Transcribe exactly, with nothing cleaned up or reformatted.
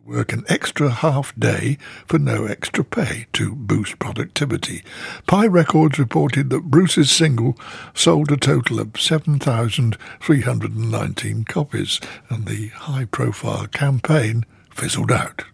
work an extra half day for no extra pay to boost productivity. Pi Records reported that Bruce's single sold a total of seven thousand three hundred nineteen copies, and the high-profile campaign fizzled out.